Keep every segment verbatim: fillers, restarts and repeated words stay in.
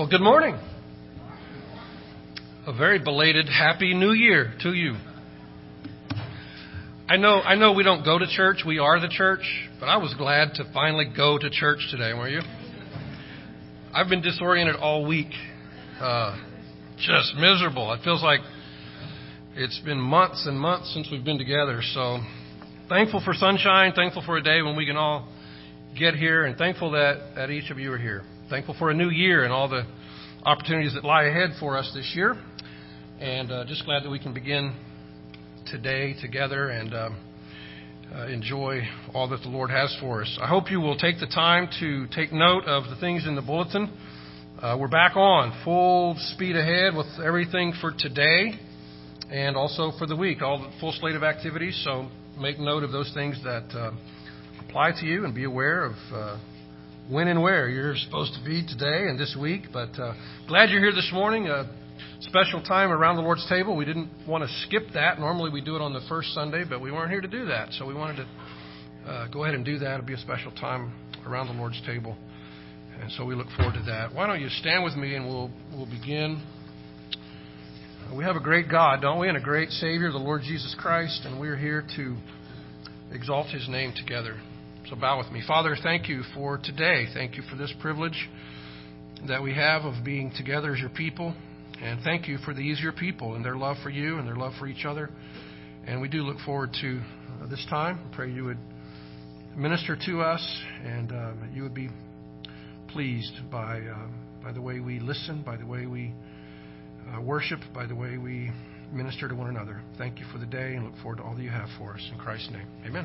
Well, good morning. A very belated Happy New Year to you. I know I know we don't go to church, we are the church, but I was glad to finally go to church today, weren't you? I've been disoriented all week. Uh, just miserable. It feels like it's been months and months since we've been together. So thankful for sunshine, thankful for a day when we can all get here, and thankful that, that each of you are here. Thankful for a new year and all the opportunities that lie ahead for us this year. And uh, just glad that we can begin today together and um, uh, enjoy all that the Lord has for us. I hope you will take the time to take note of the things in the bulletin. Uh, we're back on full speed ahead with everything for today and also for the week, all the full slate of activities. So make note of those things that uh, apply to you and be aware of uh, when and where you're supposed to be today and this week. But uh, glad you're here this morning. A special time around the Lord's table. We didn't want to skip that. Normally we do it on the first Sunday, but we weren't here to do that. So we wanted to uh, go ahead and do that. It'll be a special time around the Lord's table. And so we look forward to that. Why don't you stand with me and we'll we'll begin. We have a great God, don't we? And a great Savior, the Lord Jesus Christ. And we're here to exalt His name together. So bow with me. Father, thank you for today. Thank you for this privilege that we have of being together as your people. And thank you for these your people and their love for you and their love for each other. And we do look forward to uh, this time. I pray you would minister to us and uh, that you would be pleased by uh, by the way we listen, by the way we uh, worship, by the way we minister to one another. Thank you for the day and look forward to all that you have for us. In Christ's name, amen.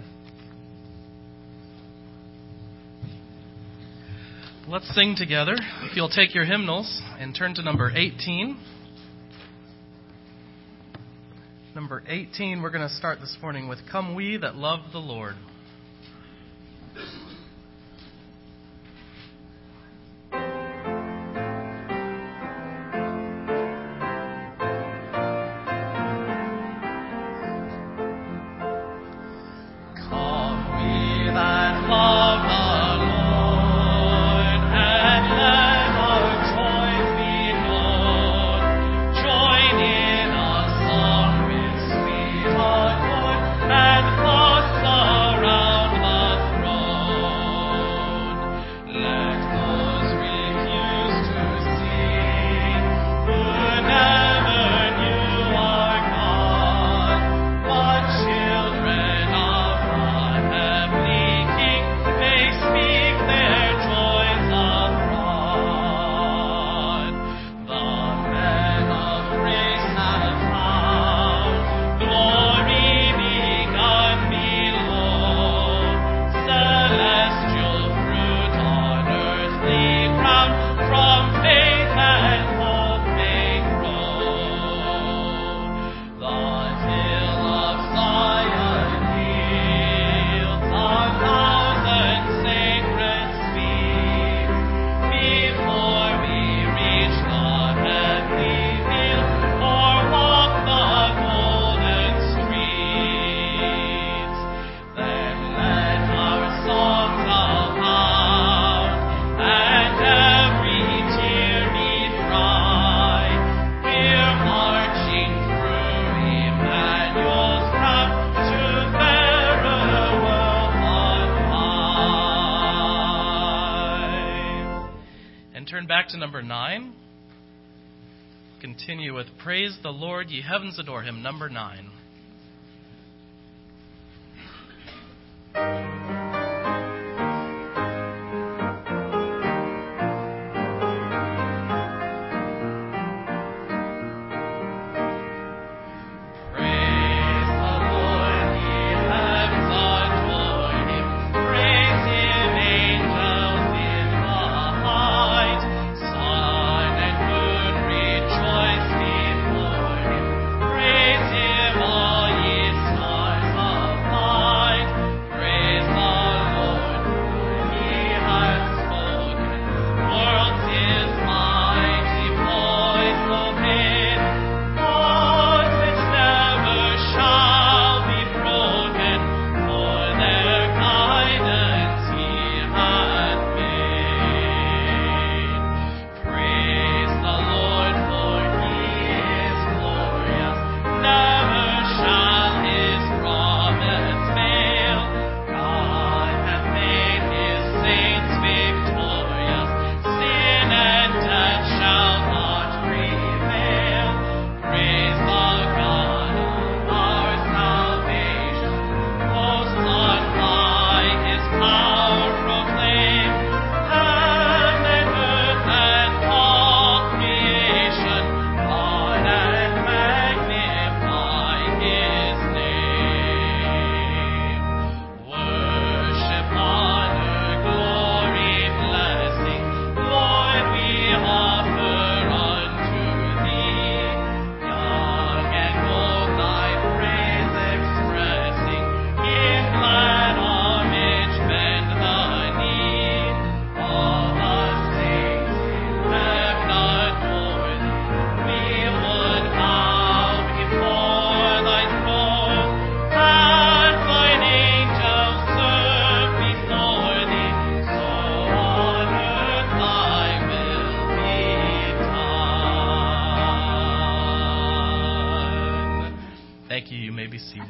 Let's sing together. If you'll take your hymnals and turn to number eighteen. Number eighteen, we're going to start this morning with Come We That Love the Lord. Back to number nine. Continue with Praise the Lord, ye heavens adore him, number nine. Praise Him, all Thank you. You may be seated.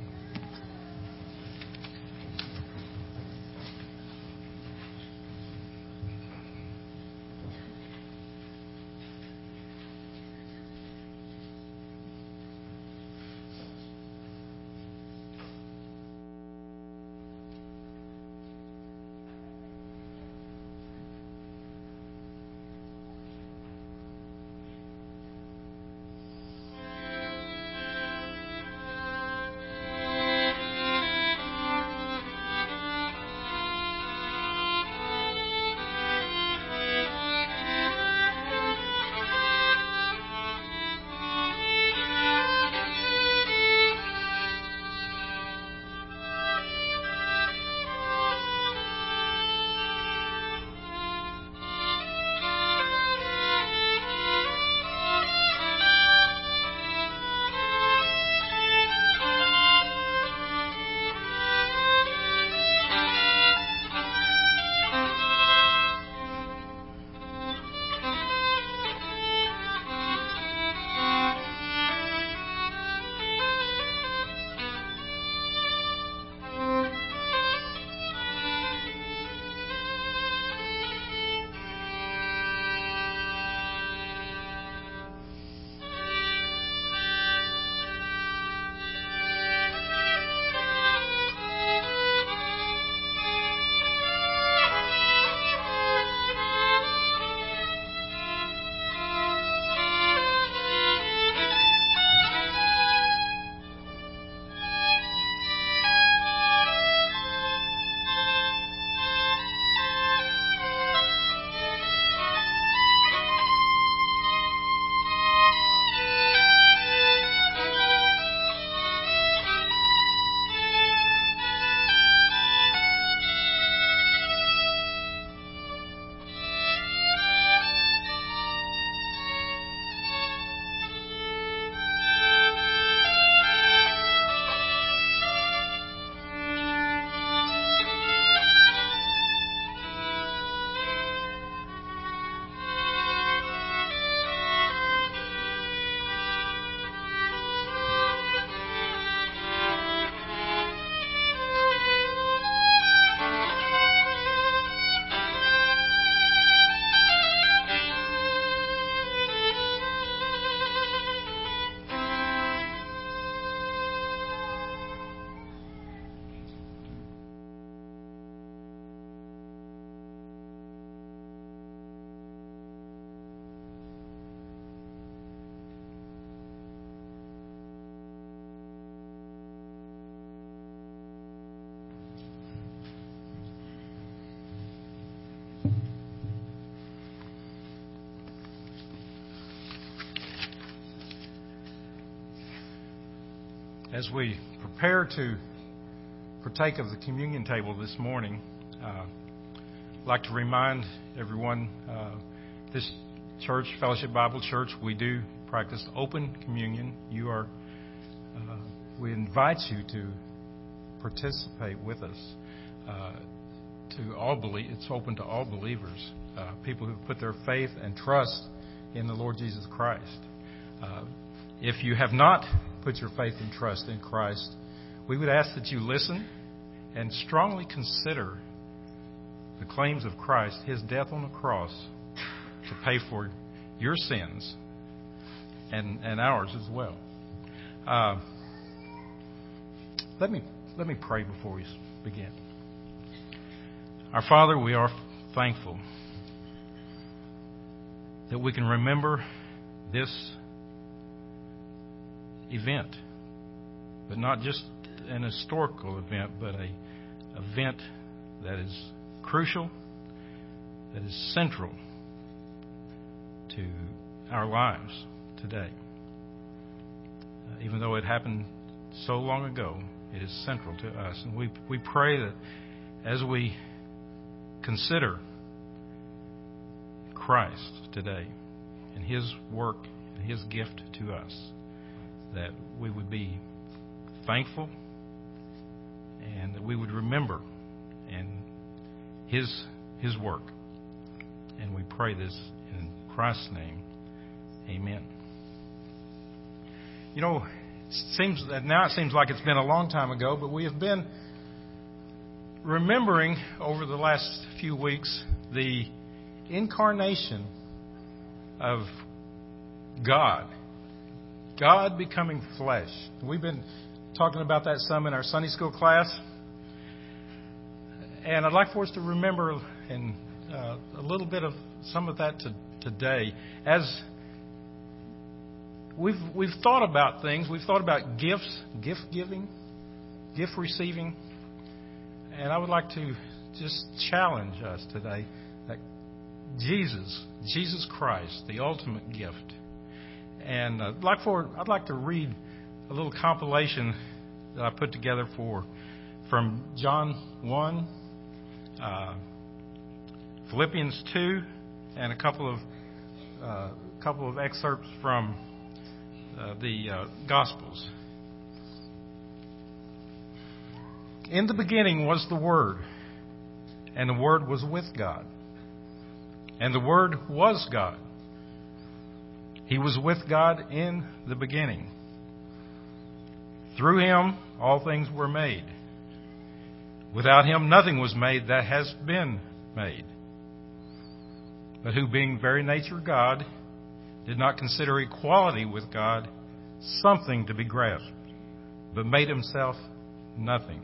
As we prepare to partake of the communion table this morning, uh, I'd like to remind everyone, uh, this church, Fellowship Bible Church, we do practice open communion. You are, uh, we invite you to participate with us. Uh, to all belie- it's open to all believers, uh, people who put their faith and trust in the Lord Jesus Christ. Uh, if you have not put your faith and trust in Christ, we would ask that you listen and strongly consider the claims of Christ, His death on the cross to pay for your sins and, and ours as well. Uh, let me let me pray before we begin. Our Father, we are thankful that we can remember this event, but not just an historical event, but a event that is crucial, that is central to our lives today. Uh, even though it happened so long ago, it is central to us. And we we pray that as we consider Christ today and His work and His gift to us, that we would be thankful and that we would remember and His His work. And we pray this in Christ's name. Amen. You know, seems that now it seems like it's been a long time ago, but we have been remembering over the last few weeks the incarnation of God. God becoming flesh. We've been talking about that some in our Sunday school class. And I'd like for us to remember and uh, a little bit of some of that to, today. As we've we've thought about things, we've thought about gifts, gift giving, gift receiving. And I would like to just challenge us today that Jesus, Jesus Christ, the ultimate gift. And I'd like for I'd like to read a little compilation that I put together for from John one, uh, Philippians two, and a couple of uh, couple of excerpts from uh, the uh, Gospels. In the beginning was the Word, and the Word was with God, and the Word was God. He was with God in the beginning. Through Him all things were made. Without Him nothing was made that has been made. But who, being very nature God, did not consider equality with God something to be grasped, but made Himself nothing.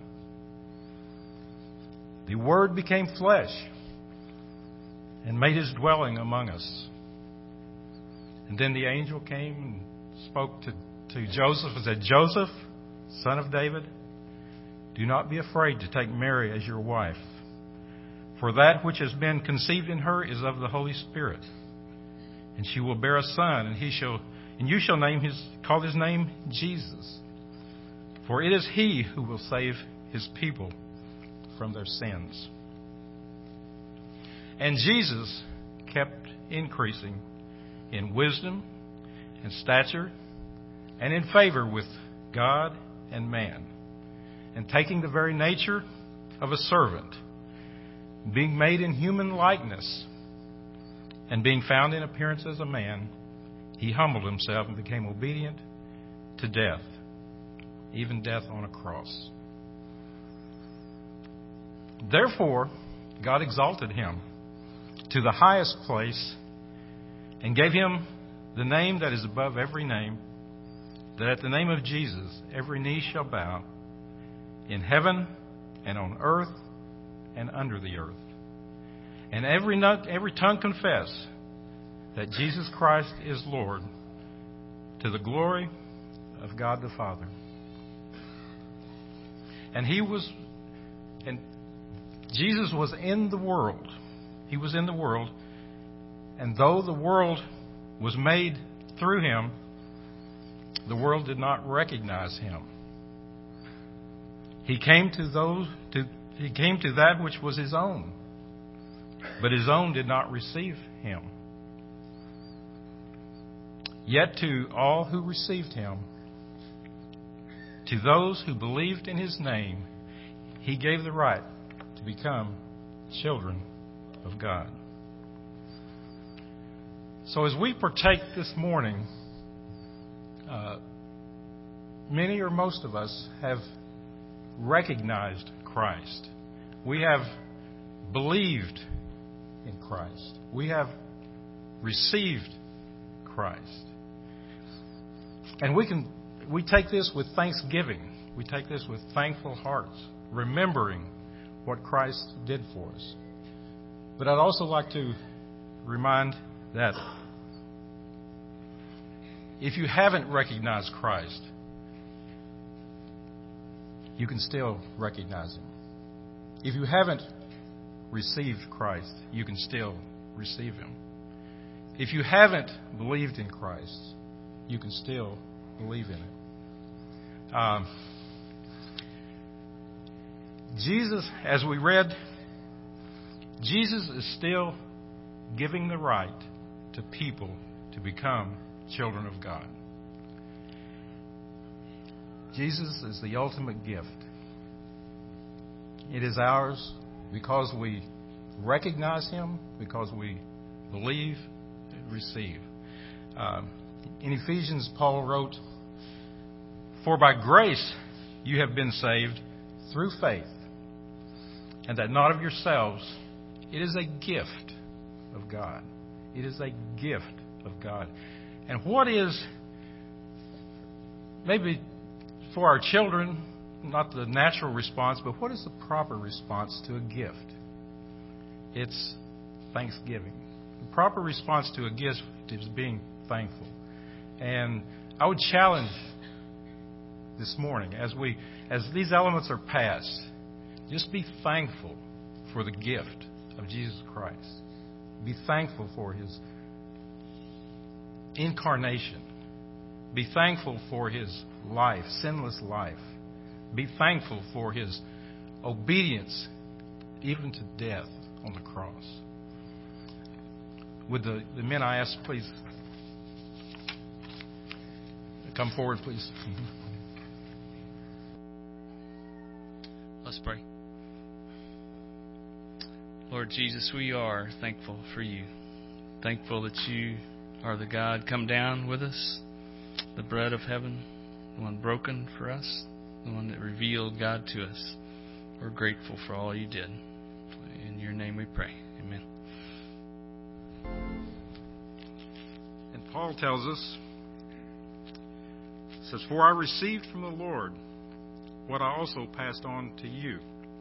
The Word became flesh and made His dwelling among us. And then the angel came and spoke to, to Joseph and said, Joseph, son of David, do not be afraid to take Mary as your wife, for that which has been conceived in her is of the Holy Spirit. And she will bear a son, and he shall, and you shall name his, call his name Jesus, for it is He who will save His people from their sins. And Jesus kept increasing in wisdom and stature and in favor with God and man, and taking the very nature of a servant, being made in human likeness, and being found in appearance as a man, He humbled Himself and became obedient to death, even death on a cross. Therefore, God exalted Him to the highest place and gave Him the name that is above every name, that at the name of Jesus every knee shall bow, in heaven and on earth and under the earth, and every every tongue confess that Jesus Christ is Lord, to the glory of God the Father. And He was, and Jesus was in the world. He was in the world. And though the world was made through Him, the world did not recognize Him. He came to those to He came to that which was His own, but His own did not receive Him. Yet to all who received Him, to those who believed in His name, He gave the right to become children of God. So as we partake this morning, uh, many or most of us have recognized Christ. We have believed in Christ. We have received Christ. And we can we take this with thanksgiving. We take this with thankful hearts, remembering what Christ did for us. But I'd also like to remind that if you haven't recognized Christ, you can still recognize Him. If you haven't received Christ, you can still receive Him. If you haven't believed in Christ, you can still believe in it. Um, Jesus, as we read, Jesus is still giving the right to people to become children of God. Jesus is the ultimate gift. It is ours because we recognize Him, because we believe and receive. Uh, in Ephesians, Paul wrote, For by grace you have been saved through faith, and that not of yourselves. It is a gift of God. It is a gift of God. And what is, maybe for our children, not the natural response, but what is the proper response to a gift? It's thanksgiving. The proper response to a gift is being thankful. And I would challenge this morning, as we as these elements are passed, just be thankful for the gift of Jesus Christ. Be thankful for His incarnation. Be thankful for His life, sinless life. Be thankful for His obedience, even to death on the cross. Would the, the men I ask, please come forward, please. Let's pray. Lord Jesus, we are thankful for you. Thankful that you are the God come down with us, the bread of heaven, the one broken for us, the one that revealed God to us. We're grateful for all you did. In your name we pray. Amen. And Paul tells us, says, "For I received from the Lord what I also passed on to you.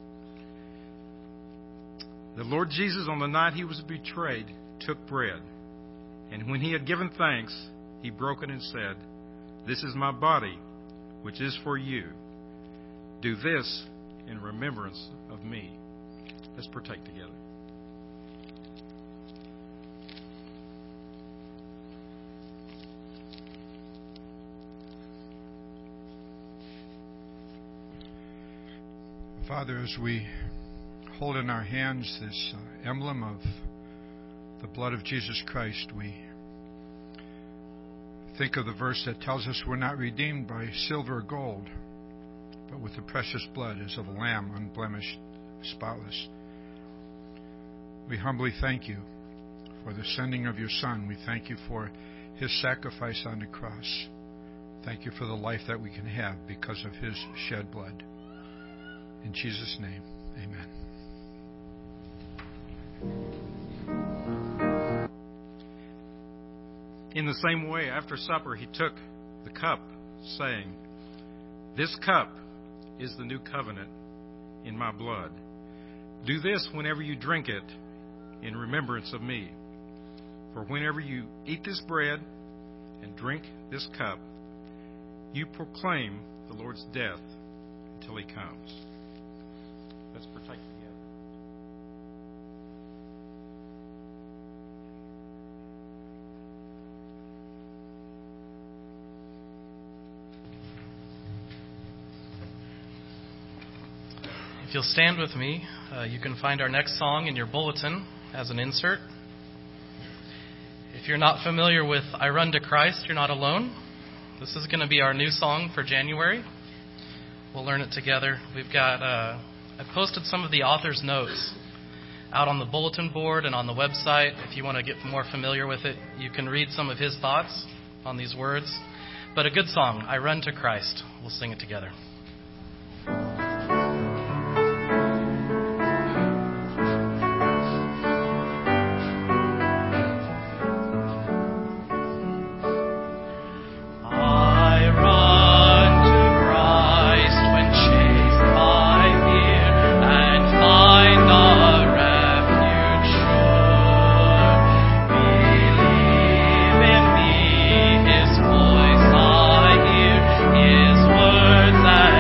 The Lord Jesus, on the night He was betrayed, took bread. And when He had given thanks, He broke it and said, 'This is my body, which is for you. Do this in remembrance of me.'" Let's partake together. Father, as we hold in our hands this uh, emblem of the blood of Jesus Christ, we think of the verse that tells us we're not redeemed by silver or gold, but with the precious blood as of a lamb, unblemished, spotless. We humbly thank you for the sending of your Son. We thank you for His sacrifice on the cross. Thank you for the life that we can have because of His shed blood. In Jesus' name, amen. In the same way, after supper, He took the cup, saying, "This cup is the new covenant in my blood. Do this whenever you drink it in remembrance of me. For whenever you eat this bread and drink this cup, you proclaim the Lord's death until He comes." Let's partake together. If you'll stand with me, uh, you can find our next song in your bulletin as an insert. If you're not familiar with "I Run to Christ, You're Not Alone," this is going to be our new song for January. We'll learn it together. We've got... Uh, I posted some of the author's notes out on the bulletin board and on the website. If you want to get more familiar with it, you can read some of his thoughts on these words. But a good song, "I Run to Christ." We'll sing it together. His voice I hear, His words I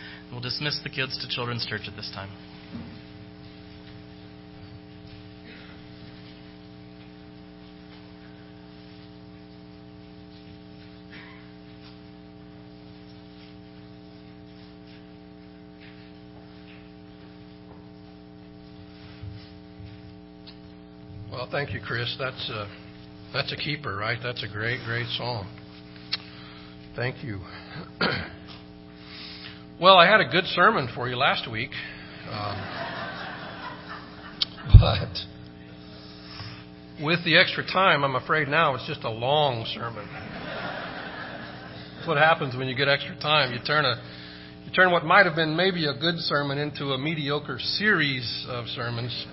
We'll dismiss the kids to Children's Church at this time. Well, thank you, Chris. That's a, that's a keeper, right? That's a great, great song. Thank you. Well, I had a good sermon for you last week. Um, but with the extra time, I'm afraid now it's just a long sermon. That's what happens when you get extra time. You turn a you turn what might have been maybe a good sermon into a mediocre series of sermons.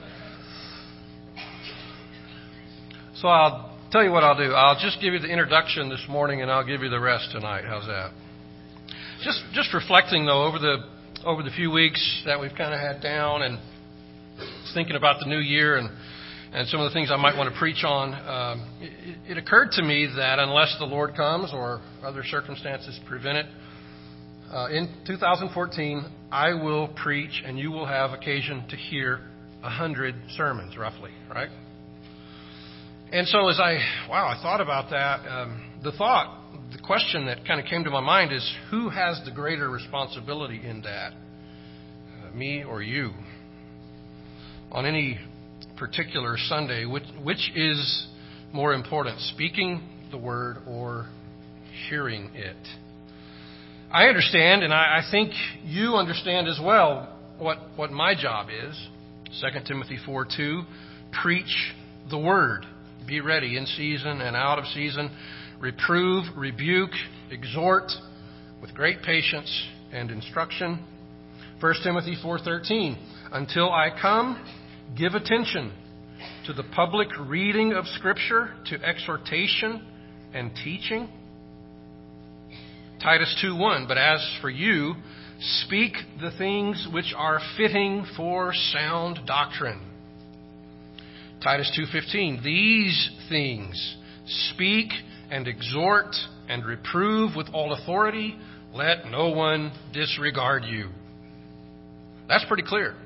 So I'll tell you what I'll do. I'll just give you the introduction this morning, and I'll give you the rest tonight. How's that? Just just reflecting, though, over the over the few weeks that we've kind of had down, and thinking about the new year and, and some of the things I might want to preach on, um, it, it occurred to me that unless the Lord comes or other circumstances prevent it, uh, in two thousand fourteen, I will preach, and you will have occasion to hear a hundred sermons, roughly, right? And so as I, wow, I thought about that, um, the thought, the question that kind of came to my mind is, who has the greater responsibility in that? Uh, me or you? On any particular Sunday, which, which is more important, speaking the word or hearing it? I understand, and I, I think you understand as well, what, what my job is. Second Timothy four two, preach the word. Be ready in season and out of season. Reprove, rebuke, exhort with great patience and instruction. First Timothy four thirteen. Until I come, give attention to the public reading of Scripture, to exhortation and teaching. Titus two one. But as for you, speak the things which are fitting for sound doctrine. Titus two fifteen, these things speak and exhort and reprove with all authority. Let no one disregard you. That's pretty clear.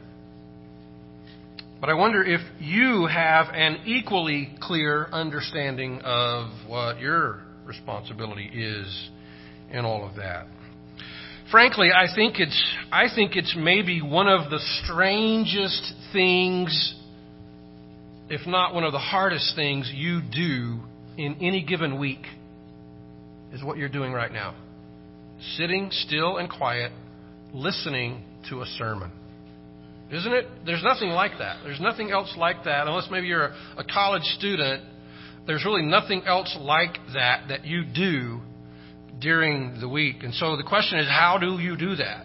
But I wonder if you have an equally clear understanding of what your responsibility is in all of that. Frankly, I think it's I think it's maybe one of the strangest things, if not one of the hardest things you do in any given week, is what you're doing right now. Sitting still and quiet, listening to a sermon. Isn't it? There's nothing like that. There's nothing else like that, unless maybe you're a, a college student. There's really nothing else like that that you do during the week. And so the question is, how do you do that?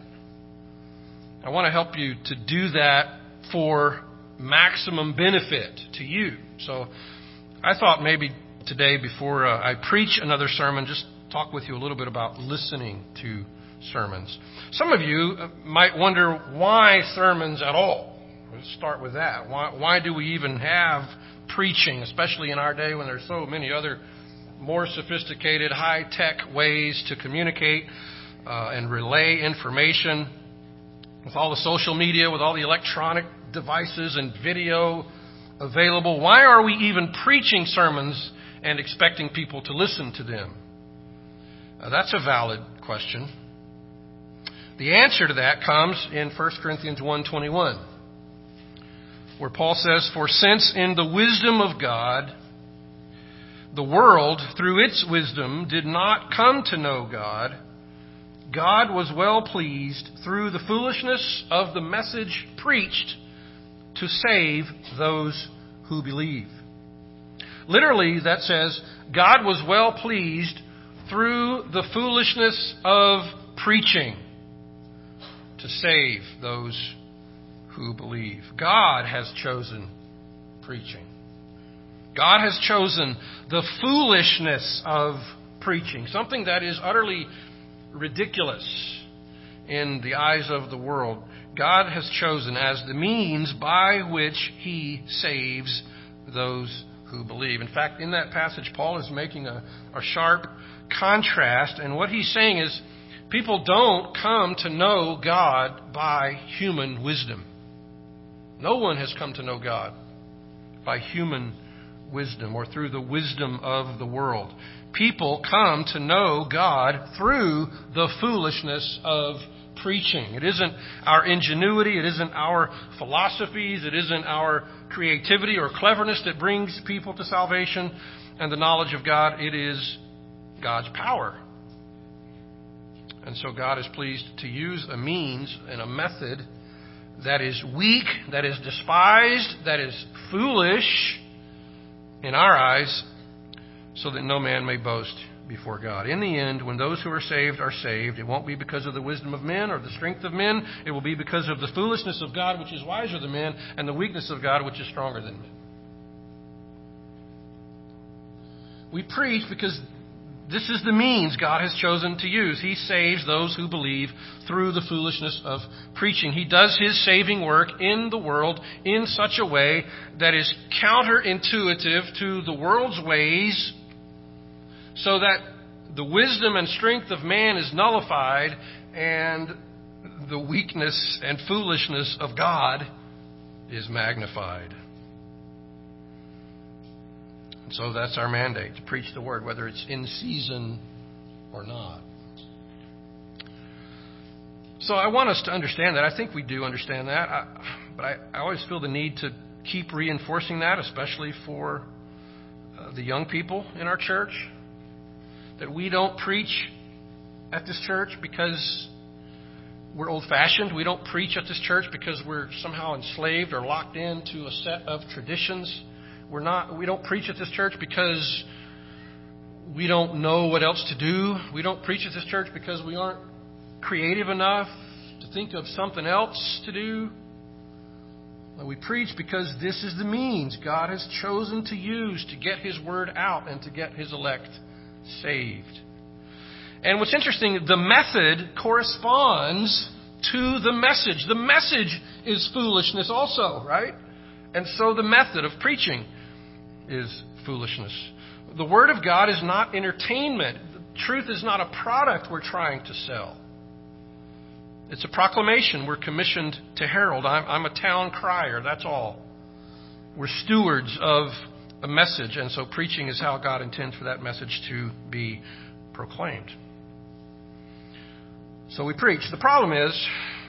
I want to help you to do that for maximum benefit to you. So I thought maybe today, before uh, I preach another sermon, just talk with you a little bit about listening to sermons. Some of you might wonder, why sermons at all? Let's start with that. Why, why do we even have preaching, especially in our day when there's so many other more sophisticated, high-tech ways to communicate uh, and relay information with all the social media, with all the electronic devices and video available? Why are we even preaching sermons and expecting people to listen to them? Uh, that's a valid question. The answer to that comes in First Corinthians one twenty-one, where Paul says, "For since in the wisdom of God, the world through its wisdom did not come to know God, God was well pleased through the foolishness of the message preached to save those who believe." Literally, that says, God was well pleased through the foolishness of preaching to save those who believe. God has chosen preaching. God has chosen the foolishness of preaching, something that is utterly ridiculous in the eyes of the world. God has chosen as the means by which He saves those who believe. In fact, in that passage, Paul is making a, a sharp contrast, and what he's saying is, People don't come to know God by human wisdom. No one has come to know God by human wisdom or through the wisdom of the world. People come to know God through the foolishness of preaching. It isn't our ingenuity, it isn't our philosophies, it isn't our creativity or cleverness that brings people to salvation and the knowledge of God. It is God's power. And so God is pleased to use a means and a method that is weak, that is despised, that is foolish in our eyes, so that no man may boast before God. In the end, when those who are saved are saved, it won't be because of the wisdom of men or the strength of men. It will be because of the foolishness of God, which is wiser than men, and the weakness of God, which is stronger than men. We preach because this is the means God has chosen to use. He saves those who believe through the foolishness of preaching. He does His saving work in the world in such a way that is counterintuitive to the world's ways, so that the wisdom and strength of man is nullified and the weakness and foolishness of God is magnified. And so that's our mandate, to preach the word, whether it's in season or not. So I want us to understand that. I think we do understand that. I, but I, I always feel the need to keep reinforcing that, especially for uh, the young people in our church. That we don't preach at this church because we're old-fashioned. We don't preach at this church because we're somehow enslaved or locked into a set of traditions. We're not. We don't preach at this church because we don't know what else to do. We don't preach at this church because we aren't creative enough to think of something else to do. We preach because this is the means God has chosen to use to get His word out and to get His elect saved. And what's interesting, the method corresponds to the message. The message is foolishness also, right? And so the method of preaching is foolishness. The Word of God is not entertainment. Truth is not a product we're trying to sell. It's a proclamation we're commissioned to herald. I'm, I'm a town crier, that's all. We're stewards of a message, and so preaching is how God intends for that message to be proclaimed. So we preach. The problem is,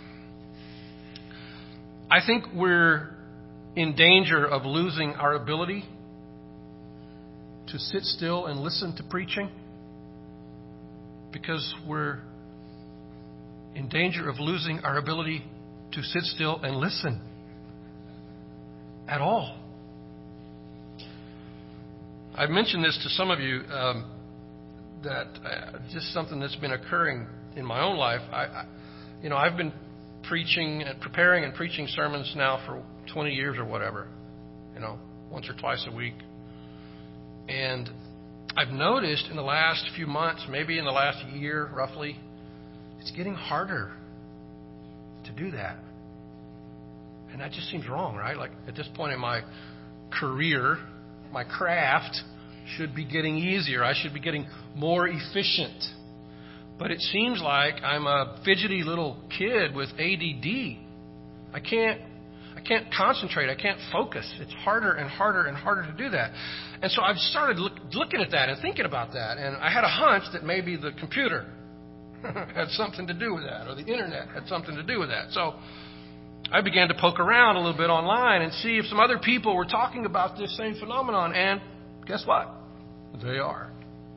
I think we're in danger of losing our ability to sit still and listen to preaching, because we're in danger of losing our ability to sit still and listen at all. I've mentioned this to some of you, um, that uh, just something that's been occurring in my own life. I, I, you know, I've been preaching and preparing and preaching sermons now for twenty years or whatever, you know, once or twice a week. And I've noticed in the last few months, maybe in the last year roughly, it's getting harder to do that. And that just seems wrong, right? Like at this point in my career, my craft should be getting easier. I should be getting more efficient. But it seems like I'm a fidgety little kid with A D D. I can't I can't concentrate. I can't focus. It's harder and harder and harder to do that. And so I've started look, looking at that and thinking about that. And I had a hunch that maybe the computer had something to do with that, or the internet had something to do with that. So I began to poke around a little bit online and see if some other people were talking about this same phenomenon. And guess what? They are.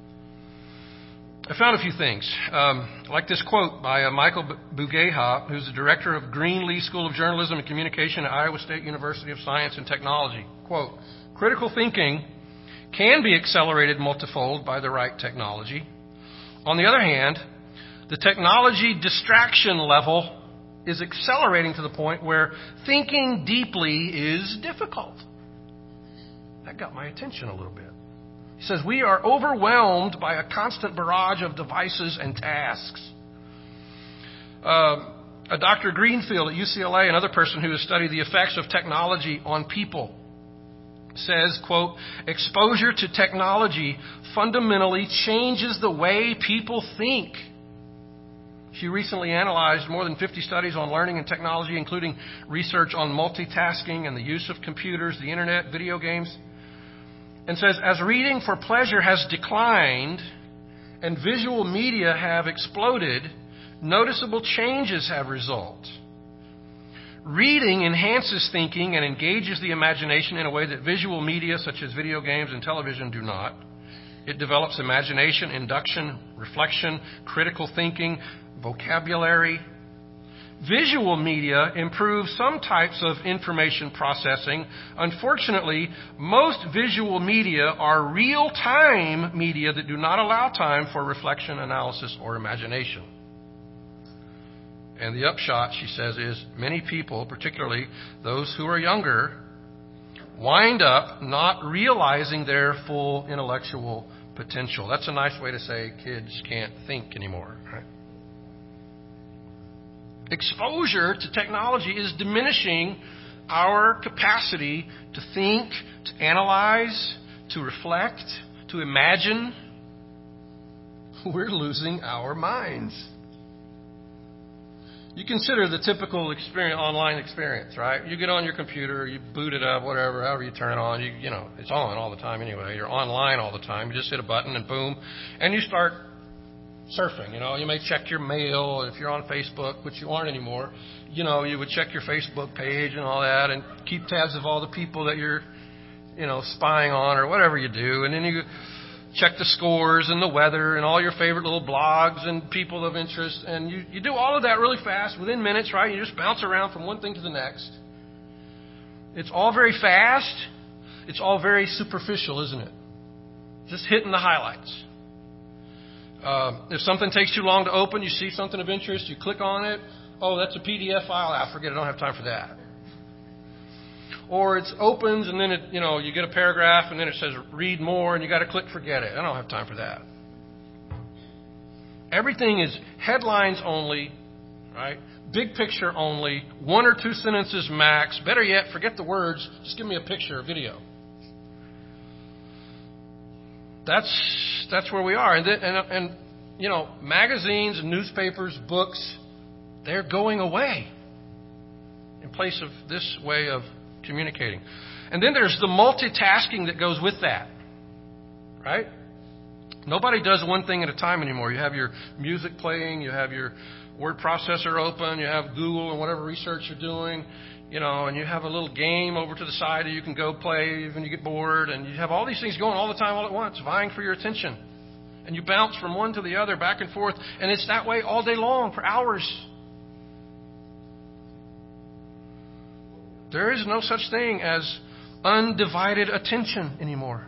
I found a few things, um, like this quote by uh, Michael Bugeha, who's the director of Greenlee School of Journalism and Communication at Iowa State University of Science and Technology. Quote, "Critical thinking can be accelerated multifold by the right technology. On the other hand, the technology distraction level is accelerating to the point where thinking deeply is difficult." That got my attention a little bit. He says, "We are overwhelmed by a constant barrage of devices and tasks." Uh, a Doctor Greenfield at U C L A, another person who has studied the effects of technology on people, says, quote, "Exposure to technology fundamentally changes the way people think. She recently analyzed more than fifty studies on learning and technology, including research on multitasking and the use of computers, the internet, video games, and says, as reading for pleasure has declined and visual media have exploded, noticeable changes have resulted. Reading enhances thinking and engages the imagination in a way that visual media, such as video games and television, do not. It develops imagination, induction, reflection, critical thinking, vocabulary. Visual media improves some types of information processing. Unfortunately, most visual media are real-time media that do not allow time for reflection, analysis, or imagination. And the upshot, she says, is many people, particularly those who are younger, wind up not realizing their full intellectual potential. That's a nice way to say kids can't think anymore, right? Exposure to technology is diminishing our capacity to think, to analyze, to reflect, to imagine. We're losing our minds. You consider the typical experience, online experience, right? You get on your computer, you boot it up, whatever, however you turn it on. You, you know, it's on all the time anyway. You're online all the time. You just hit a button and boom, and you start surfing. You know, you may check your mail if you're on Facebook, which you aren't anymore. You know, you would check your Facebook page and all that, and keep tabs of all the people that you're, you know, spying on or whatever you do, and then you check the scores and the weather and all your favorite little blogs and people of interest. And you, you do all of that really fast within minutes, right? You just bounce around from one thing to the next. It's all very fast. It's all very superficial, isn't it? Just hitting the highlights. Um, if something takes too long to open, you see something of interest, you click on it. Oh, that's a P D F file. I forget. I don't have time for that. Or it opens and then it, you know, you get a paragraph and then it says read more and you got to click forget it. I don't have time for that. Everything is headlines only, right? Big picture only, one or two sentences max. Better yet, forget the words. Just give me a picture, a video. That's that's where we are. And then, and, and you know, magazines, newspapers, books, they're going away in place of this way of communicating. And then there's the multitasking that goes with that, right? Nobody does one thing at a time anymore. You have your music playing, you have your word processor open, you have Google and whatever research you're doing, you know, and you have a little game over to the side that you can go play when you get bored, and you have all these things going all the time all at once, vying for your attention. And you bounce from one to the other, back and forth, and it's that way all day long for hours. There is no such thing as undivided attention anymore.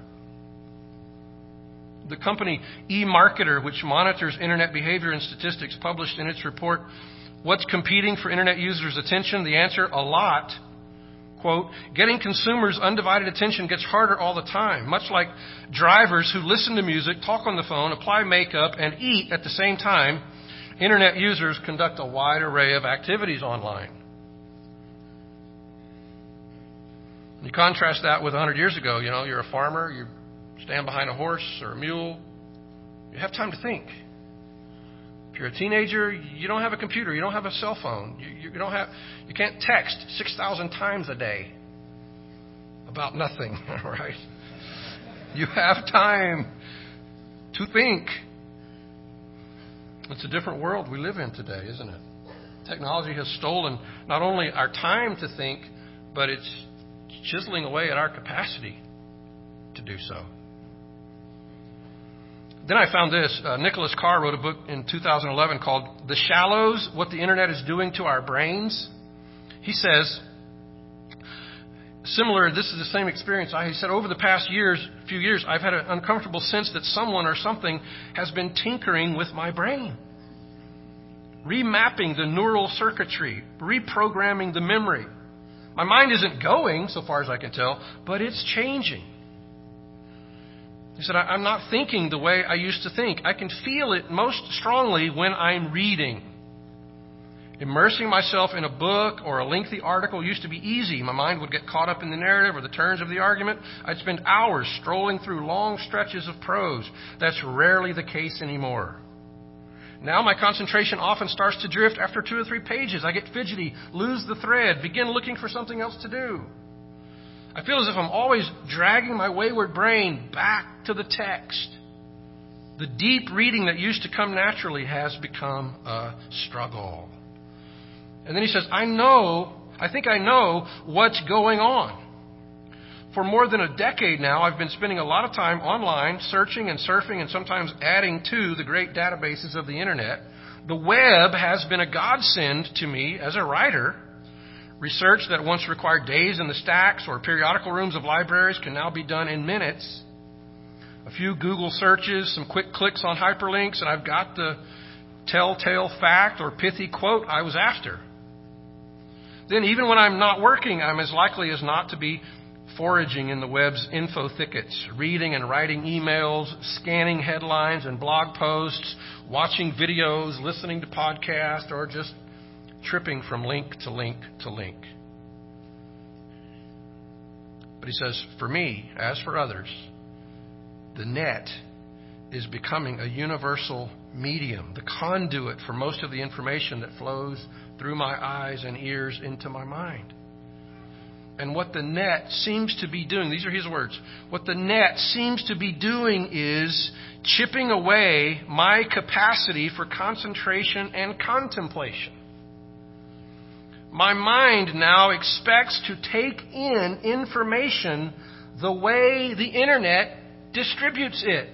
The company eMarketer, which monitors internet behavior and statistics, published in its report, What's Competing for Internet Users' Attention? The answer, a lot. Quote, getting consumers' undivided attention gets harder all the time. Much like drivers who listen to music, talk on the phone, apply makeup, and eat at the same time, internet users conduct a wide array of activities online. You contrast that with one hundred years ago. You know, you're a farmer, you stand behind a horse or a mule. You have time to think. If you're a teenager, you don't have a computer, you don't have a cell phone, you, you don't have, you can't text six thousand times a day about nothing, right? You have time to think. It's a different world we live in today, isn't it? Technology has stolen not only our time to think, but it's chiseling away at our capacity to do so. Then I found this. Uh, Nicholas Carr wrote a book in two thousand eleven called The Shallows, What the Internet is Doing to Our Brains. He says, similar, this is the same experience. I, he said, over the past years, few years, I've had an uncomfortable sense that someone or something has been tinkering with my brain. Remapping the neural circuitry, reprogramming the memory. My mind isn't going, so far as I can tell, but it's changing. He said, I'm not thinking the way I used to think. I can feel it most strongly when I'm reading. Immersing myself in a book or a lengthy article used to be easy. My mind would get caught up in the narrative or the turns of the argument. I'd spend hours strolling through long stretches of prose. That's rarely the case anymore. Now my concentration often starts to drift after two or three pages. I get fidgety, lose the thread, begin looking for something else to do. I feel as if I'm always dragging my wayward brain back to the text. The deep reading that used to come naturally has become a struggle. And then he says, I know, I think I know what's going on. For more than a decade now, I've been spending a lot of time online, searching and surfing and sometimes adding to the great databases of the internet. The web has been a godsend to me as a writer. Research that once required days in the stacks or periodical rooms of libraries can now be done in minutes. A few Google searches, some quick clicks on hyperlinks, and I've got the telltale fact or pithy quote I was after. Then even when I'm not working, I'm as likely as not to be foraging in the web's info thickets, reading and writing emails, scanning headlines and blog posts, watching videos, listening to podcasts, or just tripping from link to link to link. But he says, for me, as for others, the net is becoming a universal medium, the conduit for most of the information that flows through my eyes and ears into my mind. And what the net seems to be doing, these are his words, what the net seems to be doing is chipping away my capacity for concentration and contemplation. My mind now expects to take in information the way the internet distributes it,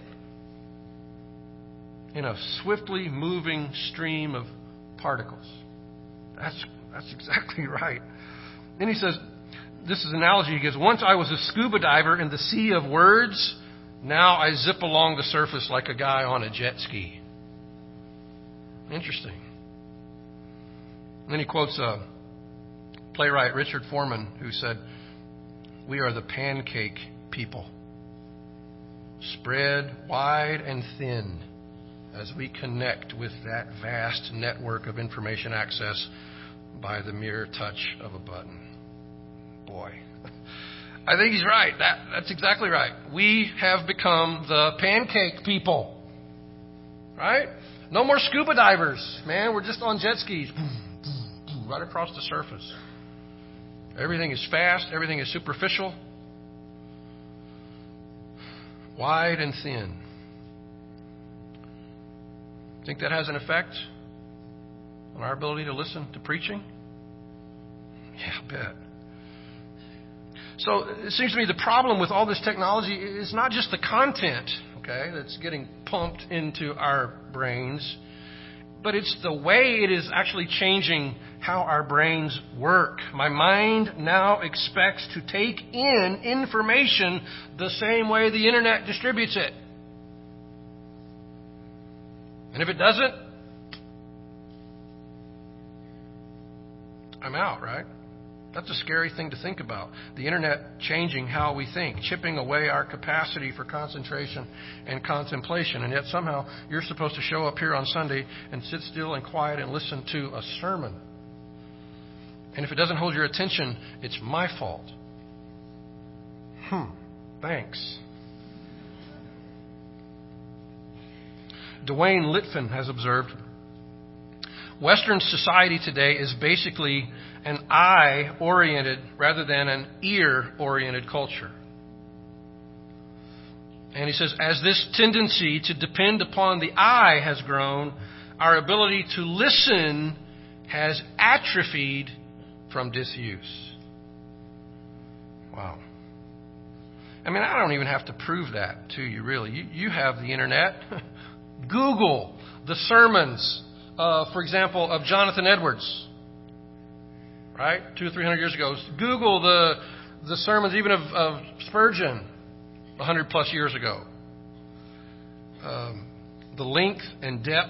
in a swiftly moving stream of particles. That's, that's exactly right. Then he says, this is an analogy he gives. Once I was a scuba diver in the sea of words. Now I zip along the surface like a guy on a jet ski. Interesting. And then he quotes a playwright, Richard Foreman, who said, we are the pancake people. Spread wide and thin as we connect with that vast network of information access by the mere touch of a button. Boy, I think he's right. That, that's exactly right. We have become the pancake people. Right? No more scuba divers, man. We're just on jet skis. Right across the surface. Everything is fast. Everything is superficial. Wide and thin. Think that has an effect on our ability to listen to preaching? Yeah, I bet. So it seems to me the problem with all this technology is not just the content, okay, that's getting pumped into our brains, but it's the way it is actually changing how our brains work. My mind now expects to take in information the same way the internet distributes it. And if it doesn't, I'm out, right? That's a scary thing to think about. The internet changing how we think, chipping away our capacity for concentration and contemplation. And yet somehow you're supposed to show up here on Sunday and sit still and quiet and listen to a sermon. And if it doesn't hold your attention, it's my fault. Hmm. Thanks. Dwayne Litfin has observed, Western society today is basically an eye-oriented rather than an ear-oriented culture. And he says, as this tendency to depend upon the eye has grown, our ability to listen has atrophied from disuse. Wow. I mean, I don't even have to prove that to you, really. You, you have the internet. Google the sermons, uh, for example, of Jonathan Edwards. Right? Two or three hundred years ago. Google the the sermons even of, of Spurgeon a hundred plus years ago. Um, the length and depth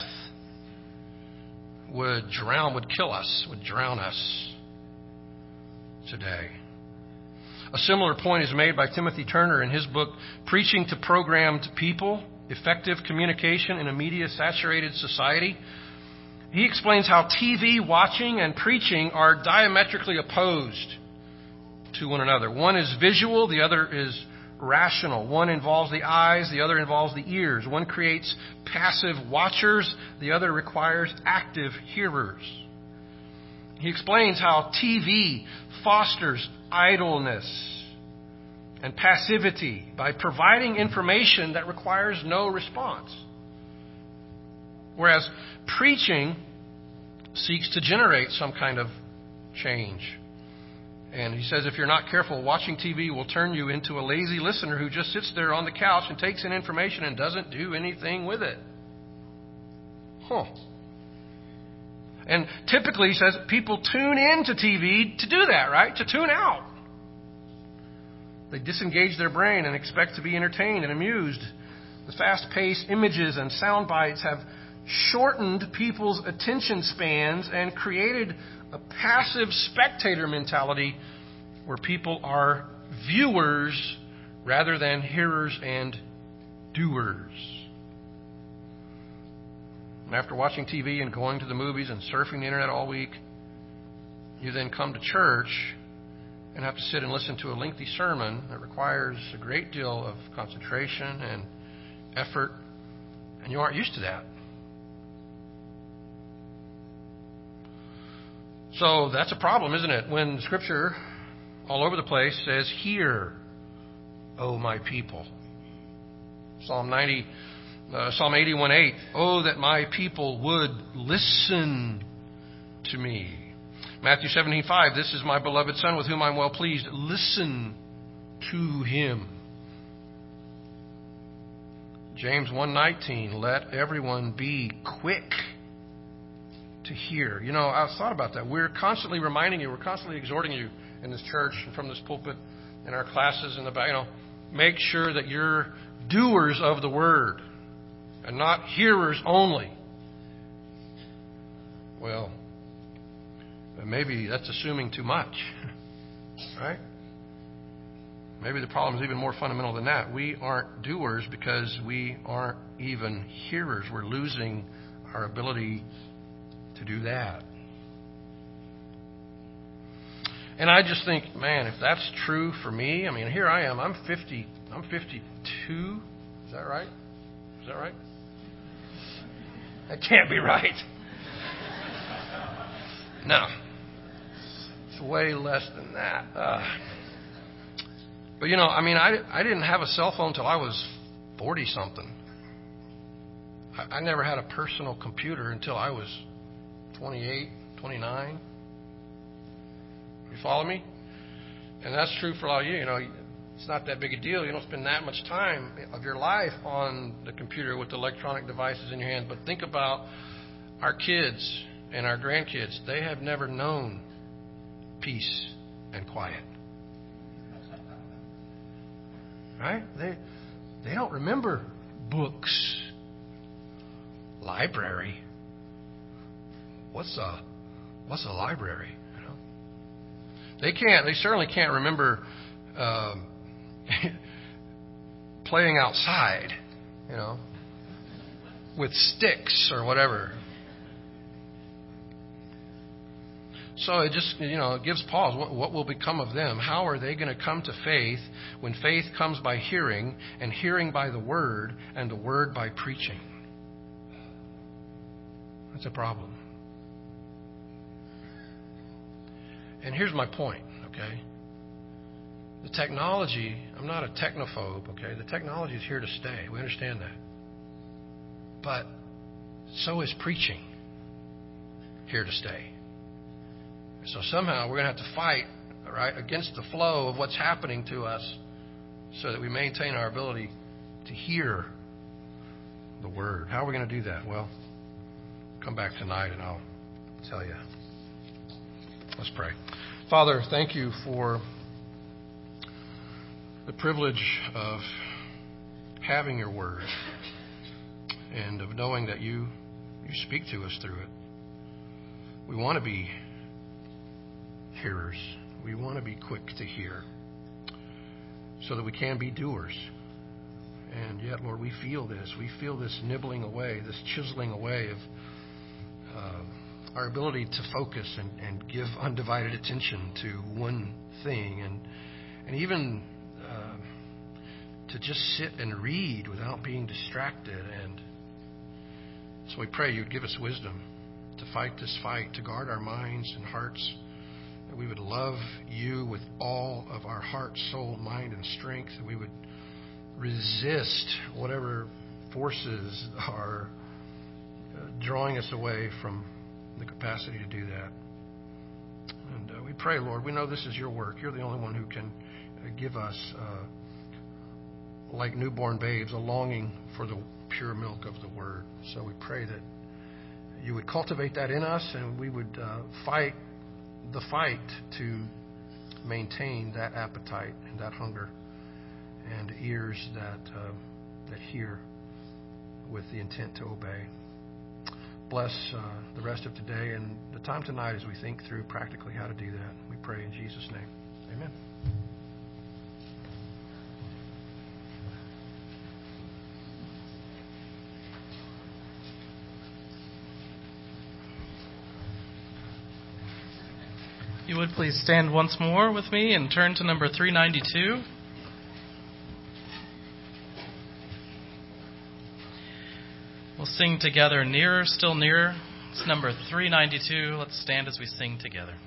would drown, would kill us, would drown us today. A similar point is made by Timothy Turner in his book, Preaching to Programmed People, Effective Communication in a Media-Saturated Society. He explains how T V watching and preaching are diametrically opposed to one another. One is visual, the other is rational. One involves the eyes, the other involves the ears. One creates passive watchers, the other requires active hearers. He explains how T V fosters idleness and passivity by providing information that requires no response. Whereas preaching seeks to generate some kind of change. And he says if you're not careful, watching T V will turn you into a lazy listener who just sits there on the couch and takes in information and doesn't do anything with it. Huh. And typically, he says, people tune into T V to do that, right? To tune out. They disengage their brain and expect to be entertained and amused. The fast-paced images and sound bites have shortened people's attention spans and created a passive spectator mentality where people are viewers rather than hearers and doers. And after watching T V and going to the movies and surfing the internet all week, you then come to church and have to sit and listen to a lengthy sermon that requires a great deal of concentration and effort, and you aren't used to that. So that's a problem, isn't it? When Scripture all over the place says, "Hear, O my people." Psalm ninety, uh, Psalm eighty-one eight. "Oh, that my people would listen to me." Matthew seventeen five. "This is my beloved Son with whom I am well pleased. Listen to him." James one nineteen. "Let everyone be quick to hear." You know, I thought about that. We're constantly reminding you, we're constantly exhorting you in this church and from this pulpit, in our classes, in the back, you know, make sure that you're doers of the word and not hearers only. Well, maybe that's assuming too much, right? Maybe the problem is even more fundamental than that. We aren't doers because we aren't even hearers. We're losing our ability to do that. And I just think, man, if that's true for me, I mean, here I am. I'm fifty. I'm fifty-two. Is that right? Is that right? That can't be right. No. It's way less than that. Uh, but, you know, I mean, I, I didn't have a cell phone until I was forty-something. I, I never had a personal computer until I was twenty-eight, twenty-nine. You follow me? And that's true for a lot of you. You know, it's not that big a deal. You don't spend that much time of your life on the computer with electronic devices in your hand. But think about our kids and our grandkids. They have never known peace and quiet. Right? They they don't remember books. Library. What's a what's a library? You know? They can't. They certainly can't remember um, playing outside. You know, with sticks or whatever. So it just, you know, it gives pause. What, what will become of them? How are they going to come to faith when faith comes by hearing, and hearing by the word, and the word by preaching? That's a problem. And here's my point, okay? The technology, I'm not a technophobe, okay? The technology is here to stay. We understand that. But so is preaching here to stay. So somehow we're going to have to fight, right, against the flow of what's happening to us so that we maintain our ability to hear the word. How are we going to do that? Well, come back tonight and I'll tell you. Let's pray. Father, thank you for the privilege of having your word and of knowing that you, you speak to us through it. We want to be hearers. We want to be quick to hear so that we can be doers. And yet, Lord, we feel this. We feel this nibbling away, this chiseling away of uh, our ability to focus and, and give undivided attention to one thing. And and even uh, to just sit and read without being distracted. And so we pray you'd give us wisdom to fight this fight, to guard our minds and hearts, that we would love you with all of our heart, soul, mind, and strength, that we would resist whatever forces are drawing us away from the capacity to do that. And uh, we pray, Lord, we know this is your work. You're the only one who can uh, give us, uh, like newborn babes, a longing for the pure milk of the Word. So we pray that you would cultivate that in us, and we would uh, fight the fight to maintain that appetite and that hunger, and ears that uh, that hear with the intent to obey. Bless uh, the rest of today and the time tonight as we think through practically how to do that. We pray in Jesus' name. Amen. You would please stand once more with me and turn to number three ninety-two. We'll sing together, Nearer, Still Nearer. It's number three ninety-two. Let's stand as we sing together.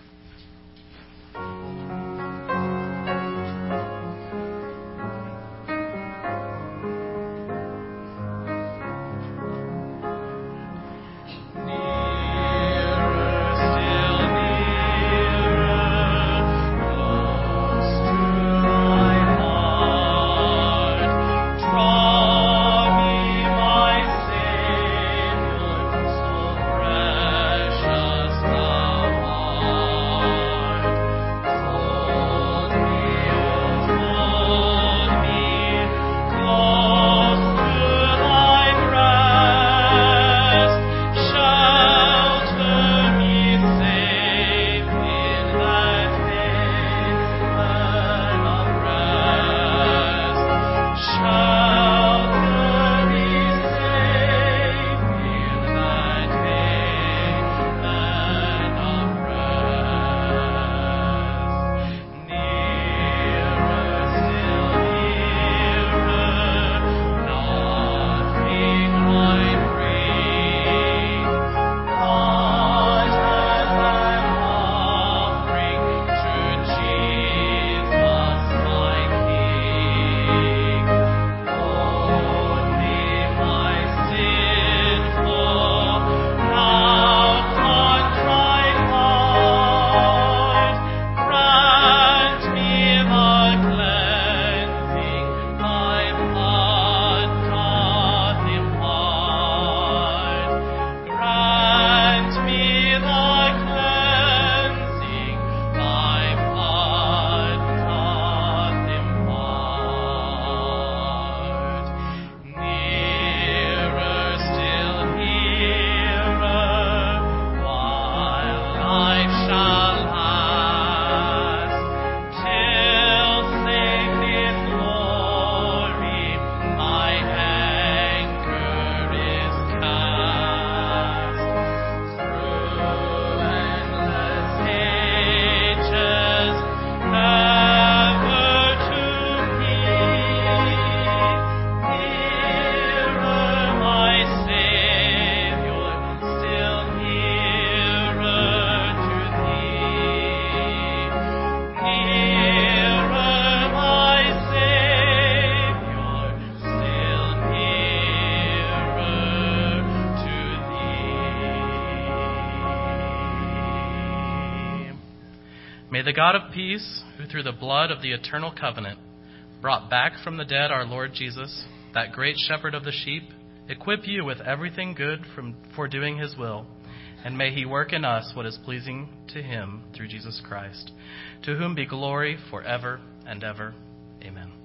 May the God of peace, who through the blood of the eternal covenant brought back from the dead our Lord Jesus, that great shepherd of the sheep, equip you with everything good from, for doing his will, and may he work in us what is pleasing to him through Jesus Christ, to whom be glory forever and ever. Amen.